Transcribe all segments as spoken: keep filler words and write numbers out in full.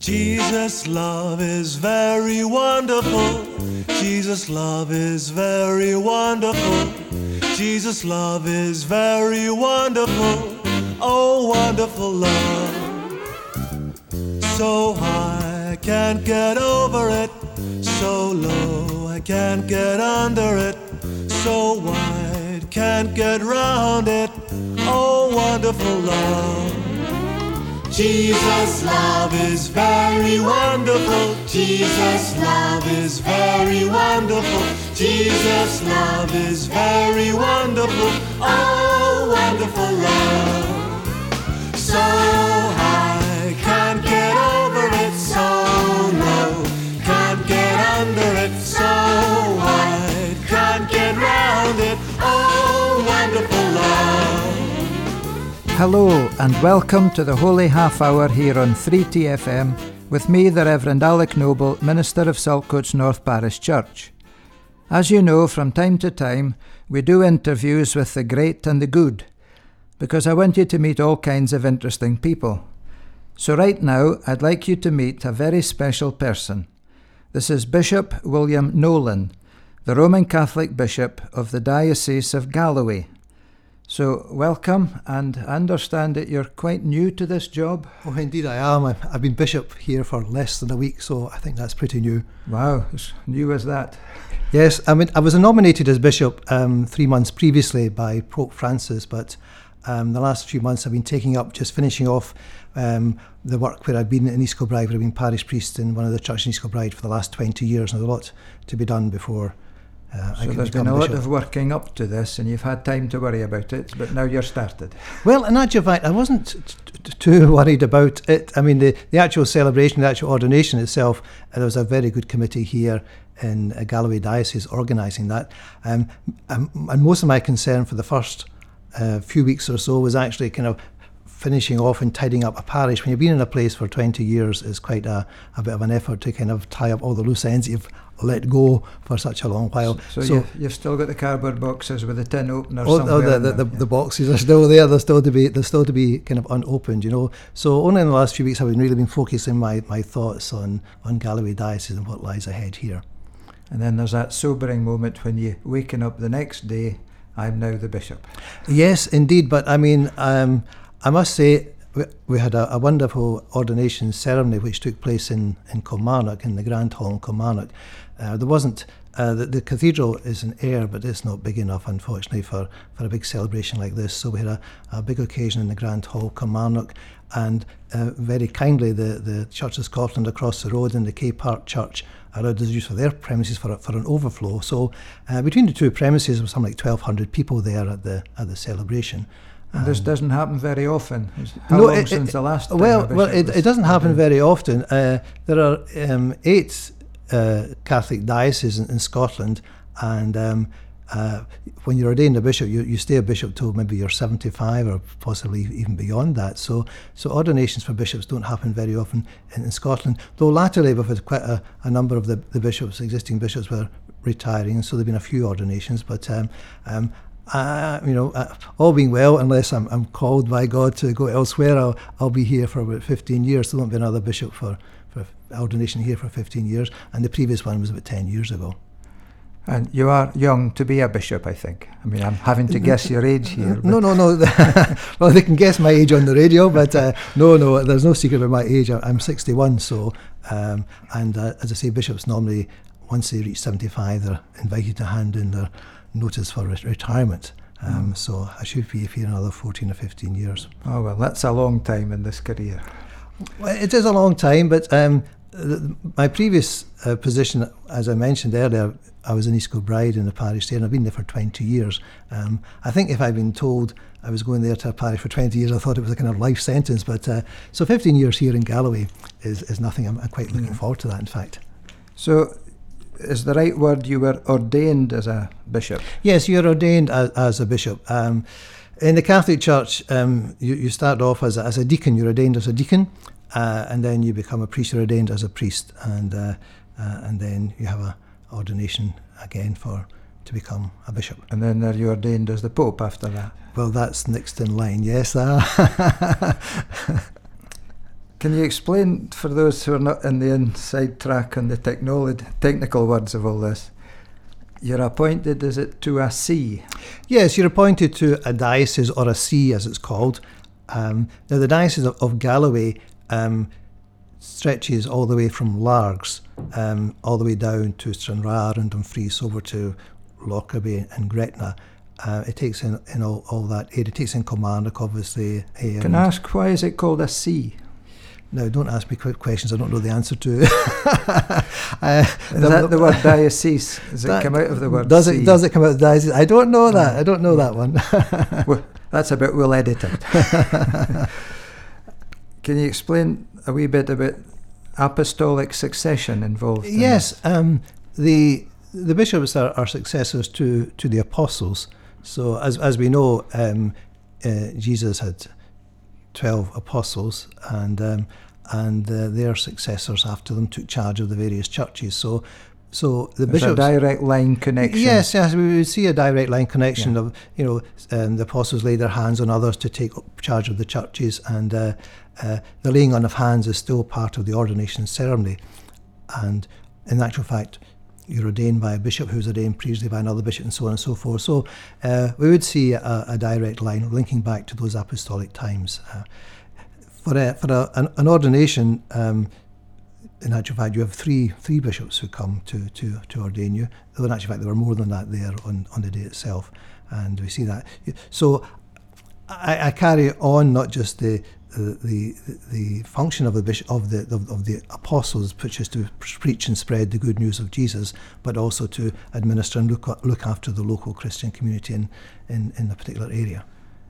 Jesus' love is very wonderful. Jesus' love is very wonderful. Jesus' love is very wonderful. Oh, wonderful love. So high I can't get over it. So low I can't get under it. So wide can't get round it. Oh, wonderful love. Jesus' love is very wonderful. Jesus' love is very wonderful. Jesus' love is very wonderful. Oh, wonderful love. So high, can't get over it. So low, can't get under it. So wide, can't get round it. Oh, wonderful love. Hello and welcome to the Holy Half Hour here on three T F M with me, the Reverend Alec Noble, Minister of Saltcoats North Parish Church. As you know, from time to time we do interviews with the great and the good, because I want you to meet all kinds of interesting people. So right now I'd like you to meet a very special person. This is Bishop William Nolan, the Roman Catholic Bishop of the Diocese of Galloway. So, welcome, and I understand that you're quite new to this job. Oh, indeed I am. I've been bishop here for less than a week, so I think that's pretty new. Wow, as new as that. Yes, I mean, I was nominated as bishop um, three months previously by Pope Francis, but um, the last few months I've been taking up, just finishing off um, the work where I've been in East Kilbride, where I've been parish priest in one of the churches in East Kilbride for the last twenty years, and there's a lot to be done before Uh, so there's been a lot of working up to this, and you've had time to worry about it, but now you're started. Well, in actual fact, I wasn't t- t- too worried about it. I mean, the, the actual celebration, the actual ordination itself, uh, there was a very good committee here in uh, Galloway Diocese organising that. Um, um, and most of my concern for the first uh, few weeks or so was actually kind of finishing off and tidying up a parish. When you've been in a place for twenty years, it's quite a, a bit of an effort to kind of tie up all the loose ends you've let go for such a long while. So, so, so you've, you've still got the cardboard boxes with the tin opener oh, somewhere. Oh, the, the, the, the boxes are still there. They're still to be they're still to be kind of unopened, you know. So only in the last few weeks have I really been focusing my, my thoughts on, on Galloway Diocese and what lies ahead here. And then there's that sobering moment when you waking up the next day, I'm now the bishop. Yes, indeed. But I mean, um, I must say, we, we had a, a wonderful ordination ceremony which took place in, in Kilmarnock, in the Grand Hall in Kilmarnock. Uh, there wasn't, uh, the, the cathedral is in air, but it's not big enough, unfortunately, for, for a big celebration like this. So we had a, a big occasion in the Grand Hall, Kilmarnock, and uh, very kindly the, the Church of Scotland across the road and the K Park Church allowed us use for their premises for, for an overflow. So uh, between the two premises there was something like twelve hundred people there at the at the celebration. And this doesn't happen very often. How no, long it, since it, the last time Well, a well, it, it doesn't happen mm-hmm. very often. Uh, there are um, eight uh, Catholic dioceses in, in Scotland, and um, uh, when you're ordained a bishop, you, you stay a bishop till maybe you're seventy-five or possibly even beyond that. So, so ordinations for bishops don't happen very often in, in Scotland. Though latterly we've had quite a, a number of the, the bishops, existing bishops, were retiring, so there've been a few ordinations, but. Um, um, Uh, you know, uh, all being well, unless I'm, I'm called by God to go elsewhere, I'll, I'll be here for about fifteen years. There won't be another bishop for, for ordination here for fifteen years, and the previous one was about ten years ago. And you are young to be a bishop, I think. I mean, I'm having to guess your age here. No, no, no. Well, they can guess my age on the radio, but uh, no, no, there's no secret about my age. I'm sixty-one, so, um, and uh, as I say, bishops normally, once they reach seventy-five, they're invited to hand in their notice for re- retirement. Um, mm. So I should be here another fourteen or fifteen years. Oh, well, that's a long time in this career. Well, it is a long time, but um, th- my previous uh, position, as I mentioned earlier, I was in East Kilbride in the parish there, and I've been there for twenty years. Um, I think if I'd been told I was going there to a parish for twenty years, I thought it was a kind of life sentence. But uh, so fifteen years here in Galloway is, is nothing. I'm, I'm quite looking mm. forward to that, in fact. So, is the right word you were ordained as a bishop? Yes, you're ordained as, as a bishop. Um, in the Catholic Church, um, you, you start off as a, as a deacon. You're ordained as a deacon, uh, and then you become a priest. You're ordained as a priest, and uh, uh, and then you have a ordination again for to become a bishop. And then are you ordained as the Pope after that? Well, that's next in line. Yes. Uh, Can you explain, for those who are not in the inside track on the technolo- technical words of all this, you're appointed, is it, to a see? Yes, you're appointed to a diocese, or a see as it's called. Um, now, the Diocese of, of Galloway um, stretches all the way from Largs, um, all the way down to Stranraer and Dumfries, over to Lockerbie and Gretna. Uh, it takes in, in all, all that area. It takes in Kilmarnock, obviously. Um, Can I ask, why is it called a see? Now, don't ask me quick questions I don't know the answer to. uh, is the, that the word diocese? Does it come out of the word does see? it Does it come out of diocese? I don't know that. I don't know that one. Well, that's a bit well edited. Can you explain a wee bit about apostolic succession involved? In yes, um, the the bishops are, are successors to, to the apostles. So as as we know, um, uh, Jesus had twelve apostles, and um, and uh, their successors after them took charge of the various churches. So, so the There's bishops. a direct line connection. Yes, yes, we would see a direct line connection Yeah. of, you know, um, the apostles laid their hands on others to take charge of the churches, and uh, uh, the laying on of hands is still part of the ordination ceremony. And in actual fact, you're ordained by a bishop who's ordained previously by another bishop, and so on and so forth. So uh, we would see a, a direct line linking back to those apostolic times. Uh, for a, for a, an, an ordination, um, in actual fact, you have three three bishops who come to, to, to ordain you. Though in actual fact, there were more than that there on, on the day itself, and we see that. So I, I carry on not just the the the, the function of the bishop of the of, of the apostles, which is to preach and spread the good news of Jesus, but also to administer and look look after the local Christian community in in, in a particular area.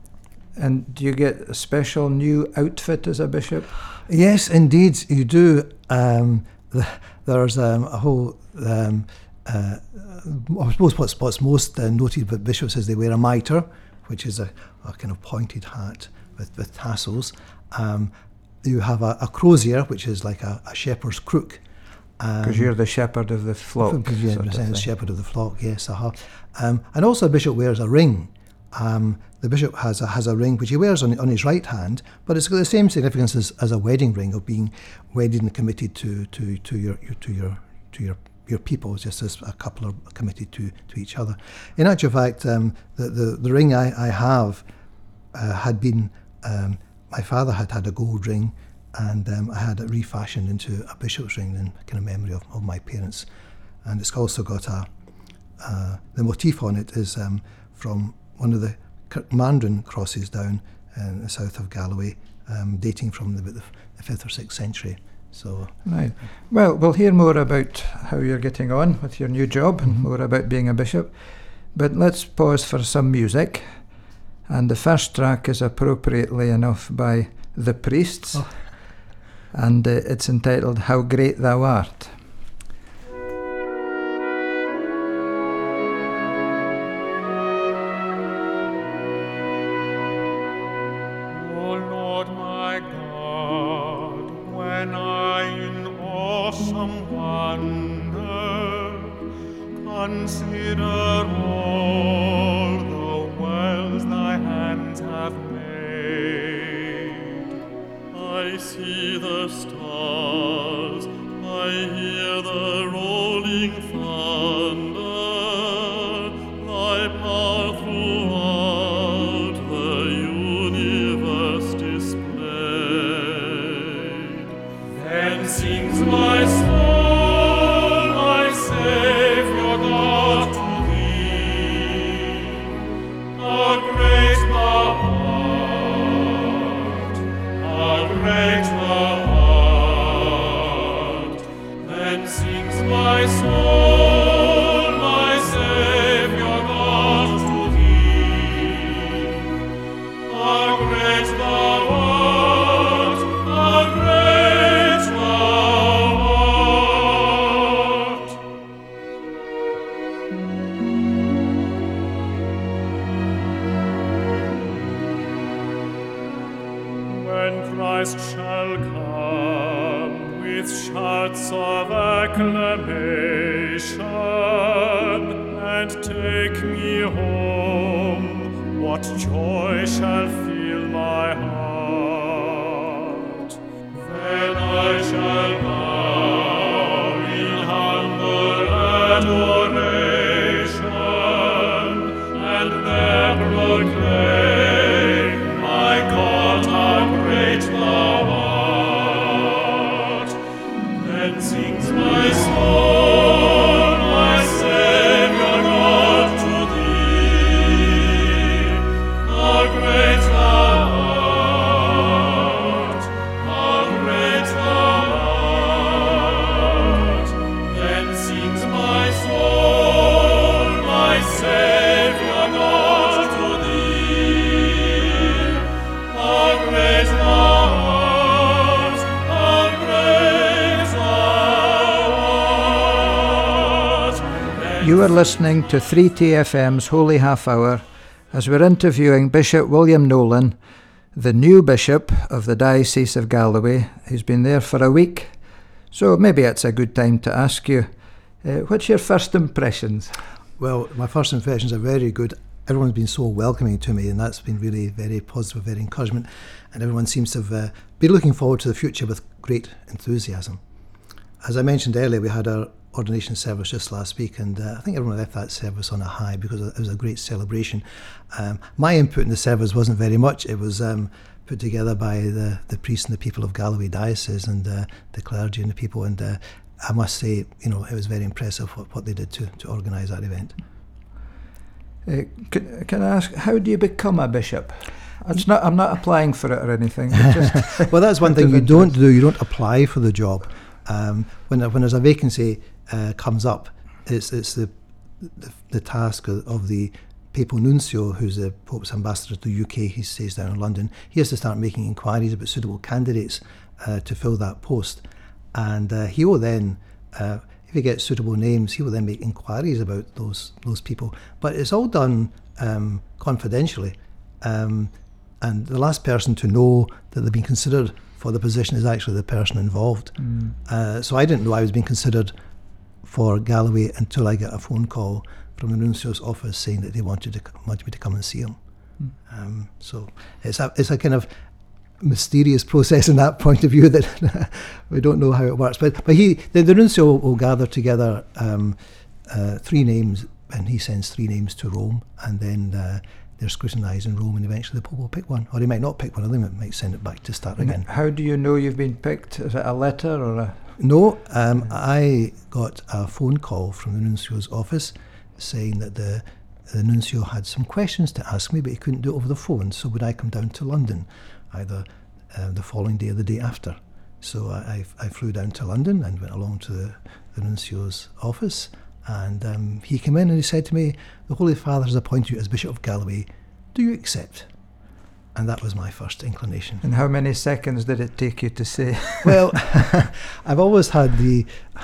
And do you get a special new outfit as a bishop? Yes, indeed, you do. Um, the, there's um, a whole. Um, uh, I suppose what's, what's most uh, noted about bishops is they wear a mitre, which is a, a kind of pointed hat with, with tassels. Um, you have a, a crozier, which is like a, a shepherd's crook. Because Um, you're the shepherd of the flock. Because you're sort of the thing. shepherd of the flock, yes. Uh-huh. Um, and also a bishop wears a ring. Um, the bishop has a, has a ring which he wears on, on his right hand, but it's got the same significance as, as a wedding ring, of being wedded and committed to, to, to your to your to your your people, just as a couple are committed to, to each other. In actual fact, um, the, the the ring I, I have uh, had been um, my father had had a gold ring, and um, I had it refashioned into a bishop's ring in kind of memory of, of my parents, and it's also got a uh, the motif on it is um, from one of the Kirkmandrain crosses down in the south of Galloway, um, dating from the, the fifth or sixth century. So, right. Well, we'll hear more about how you're getting on with your new job, and Mm-hmm. more about being a bishop. But let's pause for some music. And the first track is appropriately enough by The Priests. Oh. And uh, it's entitled How Great Thou Art. Consider all the wells thy hands have made. I see the stars, I hear the rolling thunder, thy power throughout the universe displayed. Then sings my soul, Then sings my soul, my Saviour God, to thee. How great thou art, how great thou art. Then sings my soul, my Saviour God, to thee. How great thou art, how great thou art. You are listening to three T F M's Holy Half Hour as we're interviewing Bishop William Nolan, the new Bishop of the Diocese of Galloway. He's been there for a week, so maybe it's a good time to ask you, uh, what's your first impressions? Well, my first impressions are very good. Everyone's been so welcoming to me, and that's been really very positive, very encouragement, and everyone seems to have uh, been looking forward to the future with great enthusiasm. As I mentioned earlier, we had our ordination service just last week, and uh, I think everyone left that service on a high because it was a great celebration. Um, my input in the service wasn't very much. It was um, put together by the, the priests and the people of Galloway Diocese and uh, the clergy and the people, and uh, I must say, you know, it was very impressive what, what they did to, to organise that event. Uh, can, can I ask, how do you become a bishop? It's not, I'm not applying for it or anything. Just well, that's one thing you don't do. You don't apply for the job. Um, when when there's a vacancy uh, comes up, it's it's the the, the task of, of the papal nuncio, who's the Pope's ambassador to the U K. He stays down in London. He has to start making inquiries about suitable candidates uh, to fill that post, and uh, he will then, uh, if he gets suitable names, he will then make inquiries about those those people. But it's all done um, confidentially, um, and the last person to know that they've been considered for the position is actually the person involved. Mm. Uh, so I didn't know I was being considered for Galloway until I got a phone call from the nuncio's office saying that they wanted to wanted me to come and see him. Mm. Um, so it's a it's a kind of mysterious process in that point of view that we don't know how it works. But but he the, the nuncio will, will gather together um, uh, three names, and he sends three names to Rome, and then uh, they're scrutinised in Rome, and eventually the Pope will pick one, or he might not pick one of them. It might send it back to start again. How do you know you've been picked? Is it a letter or a? No, um, I got a phone call from the nuncio's office saying that the the nuncio had some questions to ask me, but he couldn't do it over the phone. So would I come down to London, either uh, the following day or the day after? So I, I, I flew down to London and went along to the, the nuncio's office, and um, he came in and he said to me, "The Holy Father has appointed you as Bishop of Galloway. Do you accept?" And that was my first inclination. And how many seconds did it take you to say? Well, I've always had the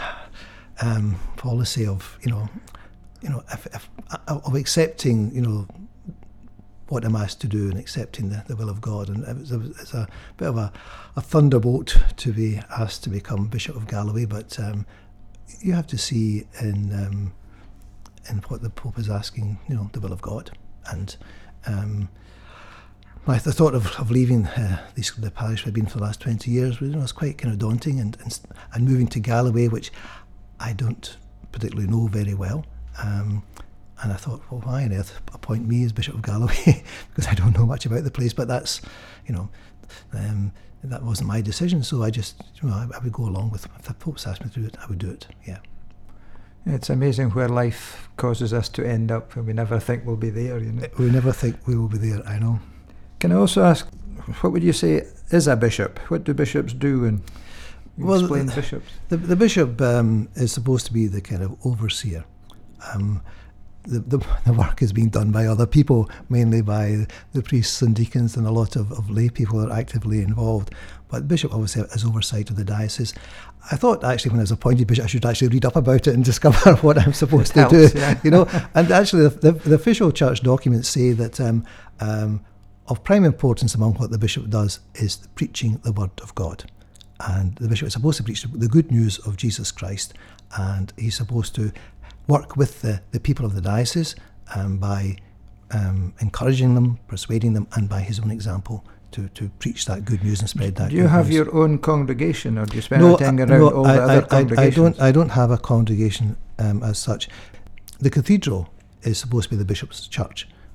um, policy of, you know, you know, if, if, of accepting, you know, what I'm asked to do and accepting the, the will of God. And it was a, it's a bit of a, a thunderbolt to be asked to become Bishop of Galloway, but um, you have to see in um, in what the Pope is asking, you know, the will of God. And um, my the thought of, of leaving uh, this, the parish where I've been for the last twenty years was, you know, was quite kind of daunting, and, and and moving to Galloway, which I don't particularly know very well. Um, and I thought, well, why on earth appoint me as Bishop of Galloway? Because I don't know much about the place. But that's, you know, um, that wasn't my decision. So I just, you know, I, I would go along with, if the Pope's asked me to do it, I would do it, yeah. It's amazing where life causes us to end up, and we never think we'll be there, you know. We never think we will be there, I know. Can I also ask, what would you say is a bishop? What do bishops do? And well, explain the, bishops. The, the bishop um, is supposed to be the kind of overseer. Um, the, the the work is being done by other people, mainly by the priests and deacons and a lot of, of lay people that are actively involved. But the bishop obviously has oversight of the diocese. I thought actually when I was appointed bishop I should actually read up about it and discover what I'm supposed it to helps, do. Yeah. You know, and actually the, the, the official church documents say that um, um, of prime importance among what the bishop does is preaching the word of God. And the bishop is supposed to preach the good news of Jesus Christ, and he's supposed to work with the, the people of the diocese um, by um, encouraging them, persuading them, and by his own example to, to preach that good news and spread that. Do you good have news. your own congregation, or do you spend no, your time around no, all I, the other I, congregations? I don't. I don't have a congregation um, as such. The cathedral is supposed to be the bishop's church,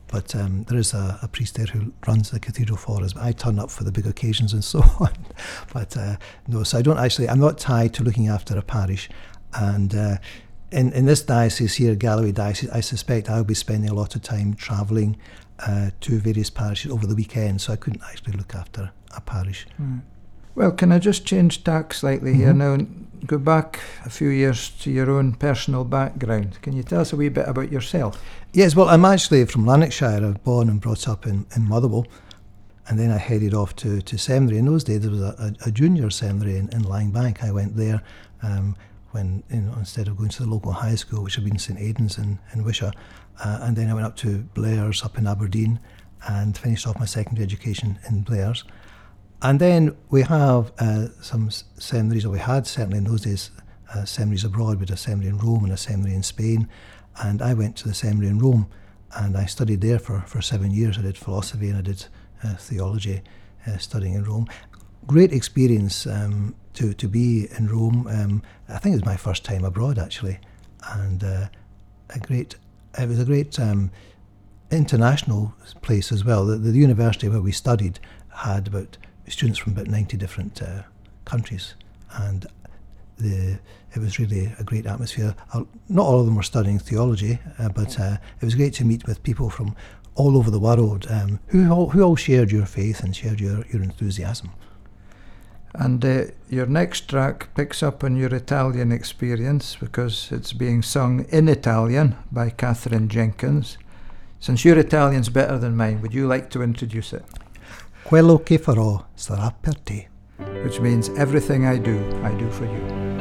but um, there is a, a priest there who runs the cathedral for us. But I turn up for the big occasions and so on. But uh, no, so I don't actually, I'm not tied to looking after a parish. And uh, in, in this diocese here, Galloway Diocese, I suspect I'll be spending a lot of time travelling uh, to various parishes over the weekend, so I couldn't actually look after a parish. Mm. Well, can I just change tack slightly mm-hmm. here now and go back a few years to your own personal background? Can you tell us a wee bit about yourself? Yes, well, I'm actually from Lanarkshire. I was born and brought up in, in Motherwell, and then I headed off to, to seminary. In those days, there was a, a, a junior seminary in, in Langbank. I went there um, when, you know, instead of going to the local high school, which had been St Aidan's in, in Wishaw, uh, and then I went up to Blair's up in Aberdeen and finished off my secondary education in Blair's. And then we have uh, some seminaries, or we had certainly in those days, uh, seminaries abroad. We had a seminary in Rome and a seminary in Spain. And I went to the seminary in Rome, and I studied there for, for seven years. I did philosophy and I did uh, theology, uh, studying in Rome. Great experience um, to, to be in Rome. Um, I think it was my first time abroad, actually. And uh, a great, it was a great um, international place as well. The, the university where we studied had about students from about ninety different uh, countries, and the it was really a great atmosphere. Uh, not all of them were studying theology, uh, but uh, it was great to meet with people from all over the world um, who all, who all shared your faith and shared your, your enthusiasm. And uh, your next track picks up on your Italian experience because it's being sung in Italian by Catherine Jenkins. Since your Italian's better than mine, would you like to introduce it? Quello che farò sarà per te. Which means everything I do, I do for you.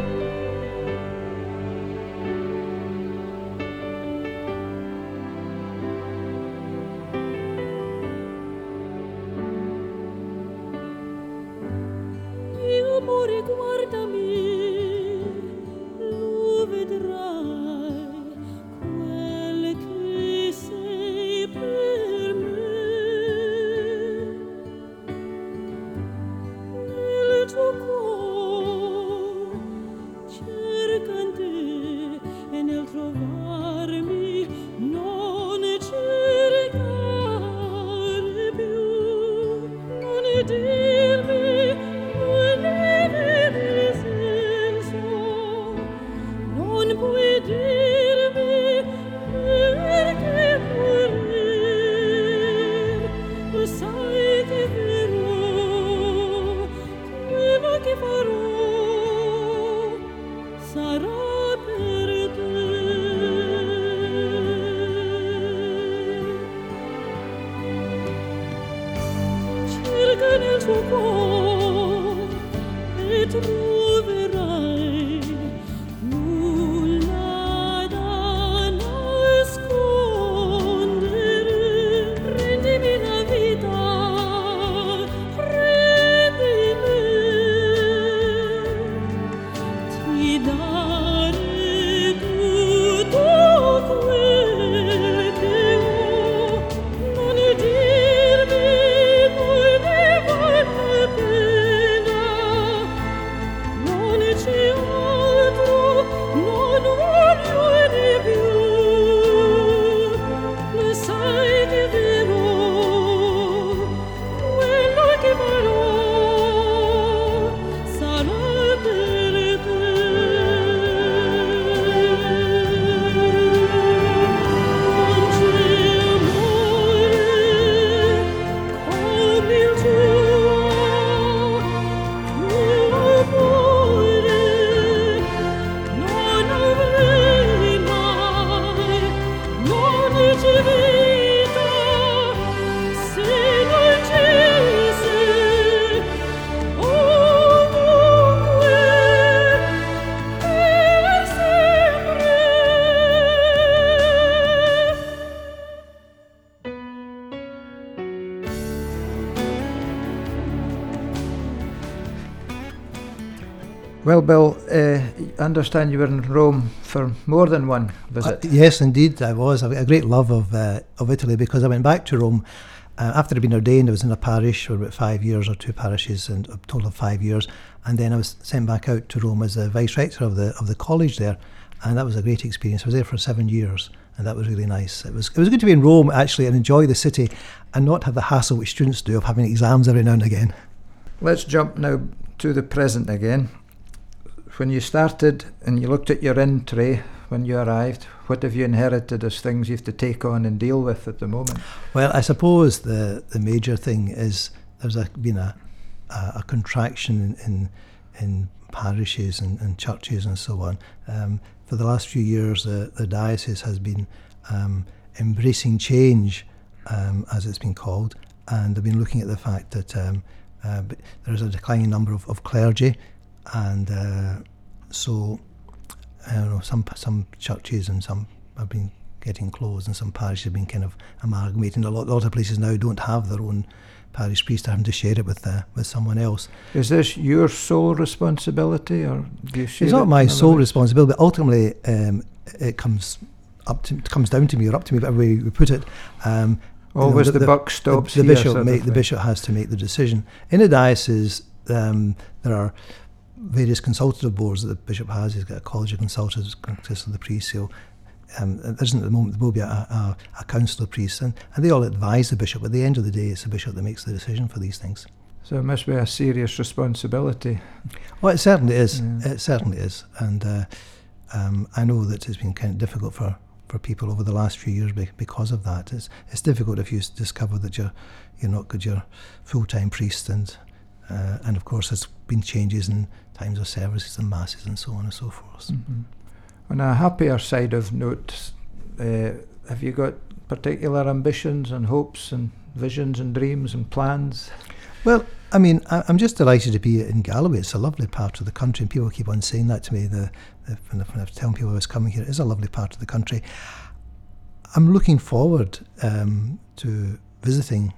Well, Bill, uh, I understand you were in Rome for more than one visit. Uh, yes, indeed, I was. I've got a great love of uh, of Italy because I went back to Rome Uh, after I'd been ordained, I was in a parish for about five years, or two parishes, and a total of five years. And then I was sent back out to Rome as the vice rector of the of the college there, and that was a great experience. I was there for seven years, and that was really nice. It was it was good to be in Rome actually and enjoy the city, and not have the hassle which students do of having exams every now and again. Let's jump now to the present again. When you started and you looked at your in tray when you arrived, what have you inherited as things you have to take on and deal with at the moment? Well, I suppose the, the major thing is there's a, been a, a, a contraction in, in, in parishes and, and churches and so on. Um, for the last few years, the, the diocese has been um, embracing change, um, as it's been called, and they've been looking at the fact that um, uh, there's a declining number of, of clergy, and uh, so I don't know, some some churches and some have been getting closed, and some parishes have been kind of amalgamating. A lot, a lot of places now don't have their own parish priest, they're having to share it with uh, with someone else. Is this your sole responsibility, or do you share It's it not my with sole others? responsibility, but ultimately um, it comes up to it comes down to me, or up to me, whatever way we put it. Um, you know, Always the buck stops The, the here, bishop sort of make the thing. bishop has to make the decision. In the diocese, um, there are various consultative boards that the bishop has. He's got a college of consultatives, consists of the priests. So um, there isn't at the moment. There will be a, a, a council of priests, and, and they all advise the bishop. At the end of the day, it's the bishop that makes the decision for these things. So it must be a serious responsibility. Well, it certainly is. Yeah. It certainly is, and uh, um, I know that it's been kind of difficult for, for people over the last few years be- because of that. It's it's difficult if you s- discover that you're you're not good, you're full-time priest, and uh, and of course there's been changes in times of services and masses and so on and so forth. Mm-hmm. On a happier side of note, uh, have you got particular ambitions and hopes and visions and dreams and plans? Well, I mean, I, I'm just delighted to be in Galloway. It's a lovely part of the country, and people keep on saying that to me. The, the when, I, when I was telling people I was coming here, it is a lovely part of the country. I'm looking forward um, to visiting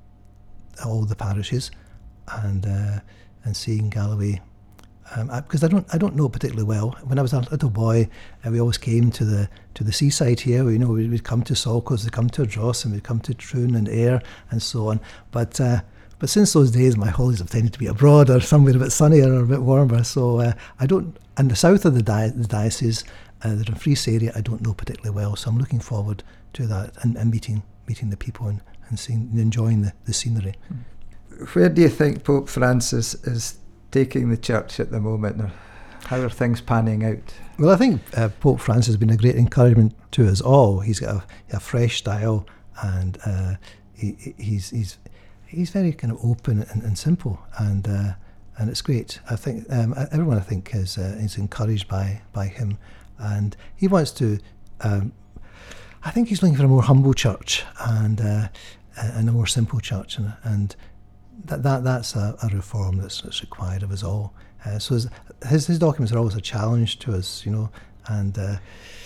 all the parishes and uh, and seeing Galloway. Um, I, because I don't, I don't know particularly well. When I was a little boy, uh, we always came to the to the seaside here. We, you know, we, we'd come to Saltcoats, we'd come to Dross, and we'd come to Troon and Ayr, and so on. But uh, but since those days, my holidays have tended to be abroad or somewhere a bit sunnier or a bit warmer. So uh, I don't. And the south of the, di- the diocese, uh, the Dumfries area, I don't know particularly well. So I'm looking forward to that and, and meeting meeting the people and, and seeing and enjoying the, the scenery. Where do you think Pope Francis is taking the church at the moment, or how are things panning out? Well, I think uh, Pope Francis has been a great encouragement to us all. He's got a, a fresh style, and uh, he, he's he's he's very kind of open and, and simple, and uh, and it's great. I think um, everyone I think is uh, is encouraged by by him, and he wants to. Um, I think he's looking for a more humble church and uh, and a more simple church, and and. That, that that's a, a reform that's, that's required of us all. Uh, so his, his his documents are always a challenge to us, you know. And uh,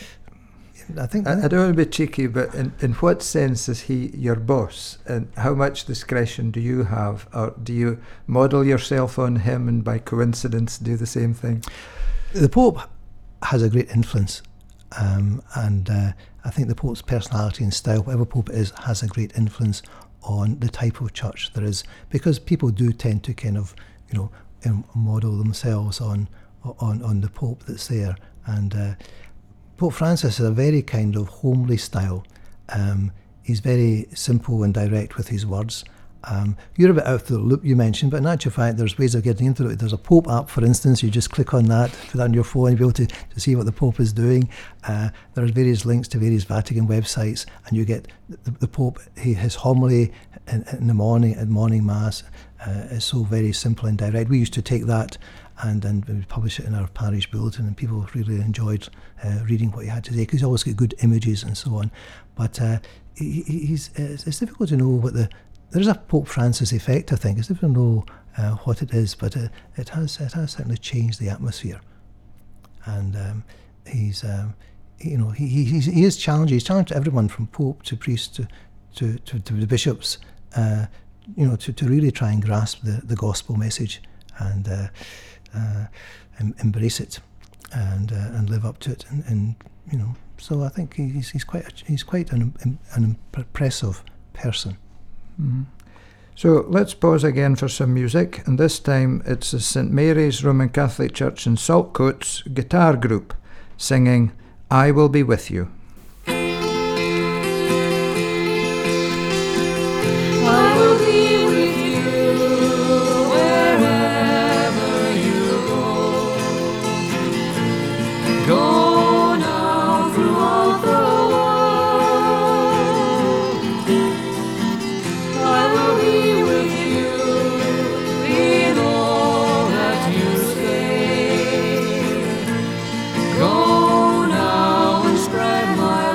I think I, I don't want to be cheeky, but in, in what sense is he your boss, and how much discretion do you have, or do you model yourself on him and by coincidence do the same thing? the Pope has a great influence, um, and uh, I think the Pope's personality and style, whatever Pope it is, has a great influence on the type of church there is, because people do tend to kind of, you know, um, model themselves on on on the Pope that's there. And uh, Pope Francis has a very kind of homely style. Um, he's very simple and direct with his words. Um, you're a bit out of the loop, you mentioned, but in actual fact, there's ways of getting into it. There's a Pope app, for instance. You just click on that, put that on your phone, you'll be able to, to see what the Pope is doing. Uh, there are various links to various Vatican websites, and you get the, the Pope, he, his homily in, in the morning, at morning Mass, uh, is so very simple and direct. We used to take that and and we publish it in our parish bulletin, and people really enjoyed uh, reading what he had to say, because he always got good images and so on. But uh, he, he's it's, it's difficult to know what the There's a Pope Francis effect, I think. It's difficult to know uh, what it is, but it, it has it has certainly changed the atmosphere. And um, he's, um, you know, he, he he's, he is challenging. He's challenged everyone from Pope to priest to to, to, to the bishops, uh, you know, to, to really try and grasp the, the gospel message and uh, uh, em- embrace it and uh, and live up to it. And, and you know, so I think he's he's quite a, he's quite an an impressive person. Mm-hmm. So let's pause again for some music, and this time it's the Saint Mary's Roman Catholic Church in Saltcoats guitar group singing I Will Be With You. I will be with you wherever you go. Go now throughout the world. I will be with you in all that you say. Go now and spread my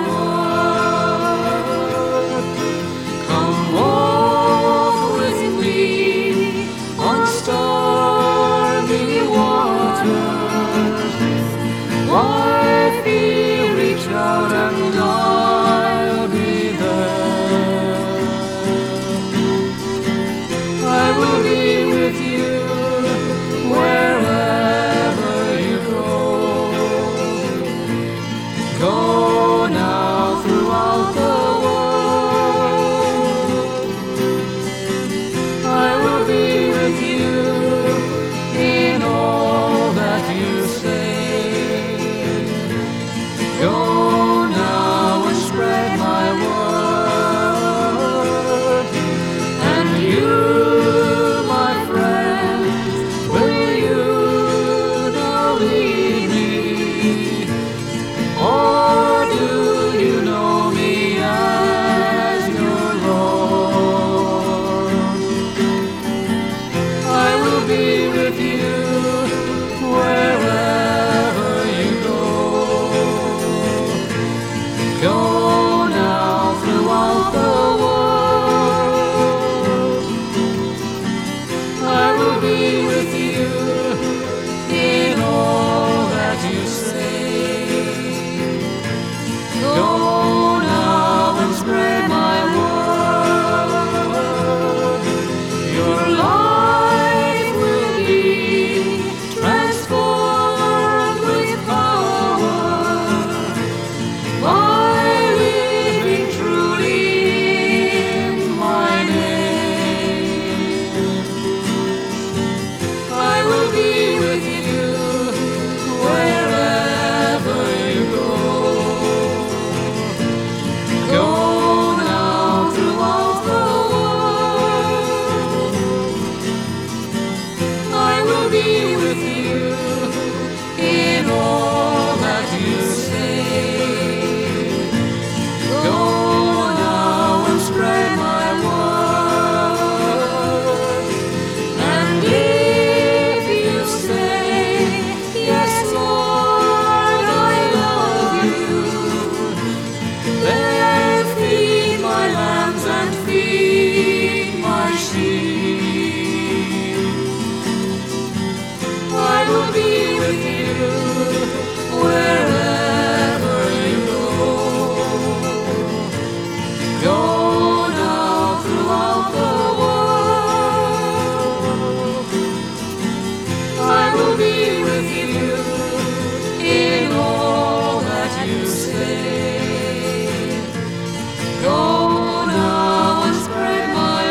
word. Come walk with me on stormy waters. My feet reach out and I'll be there. I will be with you wherever you go. Go now throughout the world. I will be with you in all that you say. Go now and spread my word. And you, my friend, will you now lead me? Or do you know me as your Lord? I will be with you wherever you go. Go now throughout the world. I will be with you in all that you say. Go now and spread my word. Your life will be transformed with power by living truly in my name. I will be with you wherever you go. Go now throughout the world. I will be with you in all that you say. Go now and spread my word. And if you say, yes, Lord, I love you, then feed my lambs and feed my sheep. I will be with you wherever you go. Go now throughout the world. I will be with you in all that you say. Go now and spread my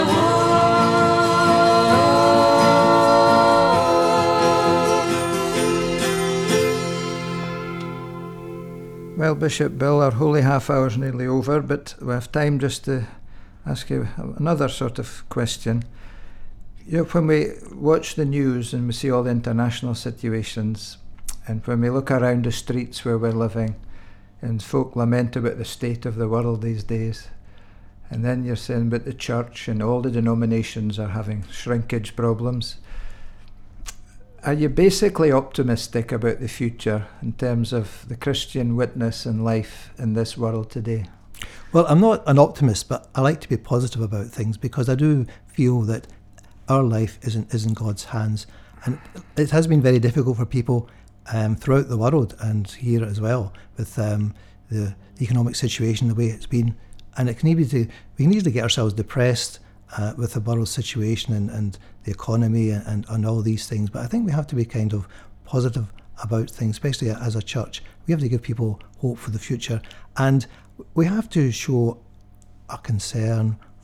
word. Well, Bishop Bill, our holy half hour's nearly over, but we have time just to ask you another sort of question. You know, when we watch the news and we see all the international situations, and when we look around the streets where we're living, and folk lament about the state of the world these days, and then you're saying about the church and all the denominations are having shrinkage problems. Are you basically optimistic about the future in terms of the Christian witness and life in this world today? Well, I'm not an optimist, but I like to be positive about things because I do feel that our life is in, is in God's hands. And it has been very difficult for people um, throughout the world and here as well with um, the economic situation, the way it's been. And it can easily to, we can easily get ourselves depressed uh, with the world situation and, and the economy and, and, and all these things. But I think we have to be kind of positive about things, especially as a church. We have to give people hope for the future. And we have to show a concern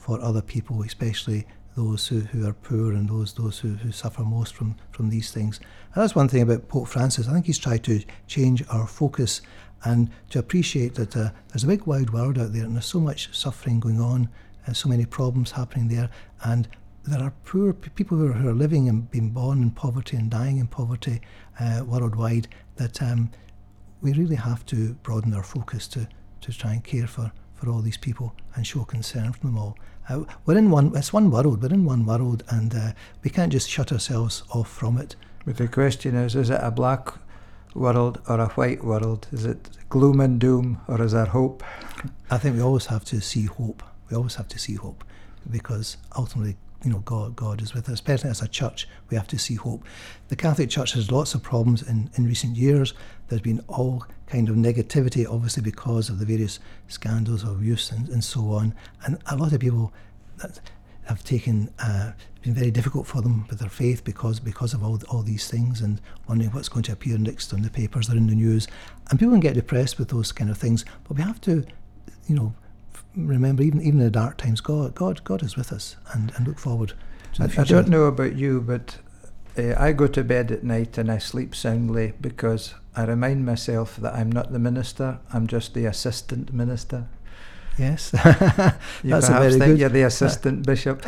for other people, especially those who, who are poor and those those who, who suffer most from, from these things. And that's one thing about Pope Francis. I think he's tried to change our focus and to appreciate that uh, there's a big wide world out there, and there's so much suffering going on and so many problems happening there, and there are poor p- people who are, who are living and being born in poverty and dying in poverty uh, worldwide, that um, we really have to broaden our focus to, to try and care for, for all these people and show concern for them all. Uh, we're in one, it's one world, we're in one world, and uh, we can't just shut ourselves off from it. But the question is, is it a black world or a white world? Is it gloom and doom, or is there hope? I think we always have to see hope. We always have to see hope, because ultimately, you know, God, God is with us. Especially as a church, we have to see hope. The Catholic Church has lots of problems in, in recent years. There's been all kind of negativity, obviously because of the various scandals of abuse and, and so on. And a lot of people that have taken, uh, it's been very difficult for them with their faith because because of all all these things, and wondering what's going to appear next on the papers or in the news. And people can get depressed with those kind of things. But we have to, you know, remember, even even in the dark times, God God God is with us, and, and look forward to the I, future. I don't know about you, but uh, I go to bed at night and I sleep soundly because I remind myself that I'm not the minister, I'm just the assistant minister. Yes, You that's perhaps a very think good. you're the assistant bishop.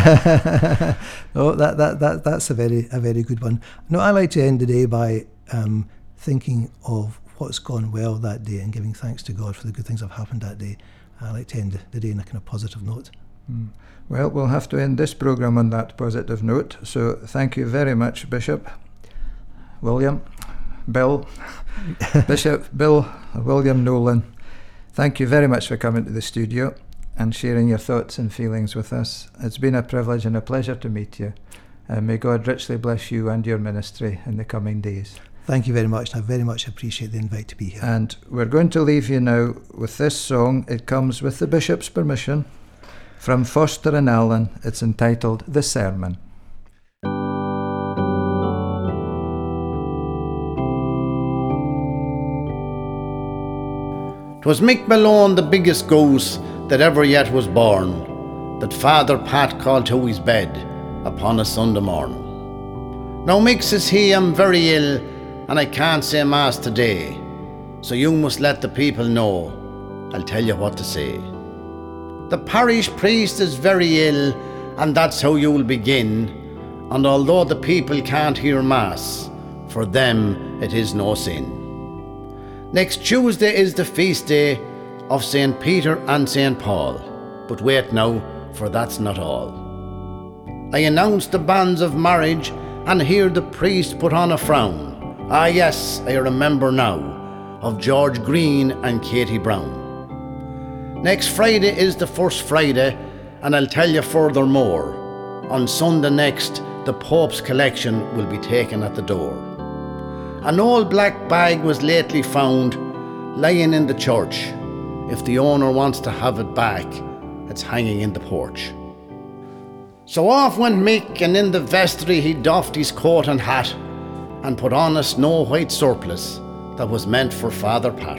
No, that, that that that's a very a very good one. No, I like to end the day by um, thinking of what's gone well that day and giving thanks to God for the good things that have happened that day. I like to end the day on a kind of positive note. Mm. Well, we'll have to end this programme on that positive note. So thank you very much, Bishop William, Bill, Bishop Bill William Nolan. Thank you very much for coming to the studio and sharing your thoughts and feelings with us. It's been a privilege and a pleasure to meet you. And may God richly bless you and your ministry in the coming days. Thank you very much. I very much appreciate the invite to be here. And we're going to leave you now with this song. It comes with the Bishop's permission from Foster and Allen. It's entitled The Sermon. 'Twas Mick Malone, the biggest goose that ever yet was born, that Father Pat called to his bed upon a Sunday morn. Now Mick, says he, I'm very ill, and I can't say mass today, so you must let the people know, I'll tell you what to say. The parish priest is very ill, and that's how you'll begin, and although the people can't hear mass, for them it is no sin. Next Tuesday is the feast day of Saint Peter and Saint Paul. But wait now, for that's not all. I announced the banns of marriage, and here the priest put on a frown. Ah yes, I remember now, of George Green and Katie Brown. Next Friday is the first Friday, and I'll tell you furthermore. On Sunday next, the Pope's collection will be taken at the door. An old black bag was lately found, lying in the church. If the owner wants to have it back, it's hanging in the porch. So off went Mick, and in the vestry he doffed his coat and hat, and put on a snow-white surplice that was meant for Father Pat.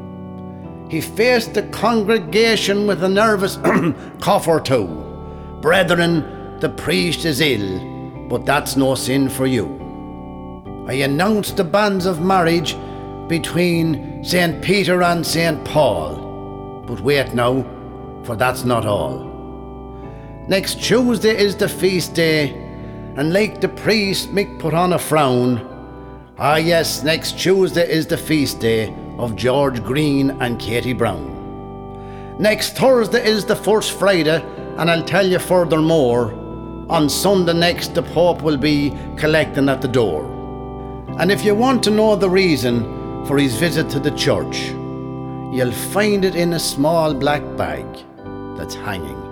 He faced the congregation with a nervous cough or two. Brethren, the priest is ill, but that's no sin for you. I announced the banns of marriage between Saint Peter and Saint Paul. But wait now, for that's not all. Next Tuesday is the feast day, and like the priest, Mick put on a frown. Ah yes, next Tuesday is the feast day of George Green and Katie Brown. Next Thursday is the first Friday, and I'll tell you furthermore. On Sunday next, the Pope will be collecting at the door. And if you want to know the reason for his visit to the church, you'll find it in a small black bag that's hanging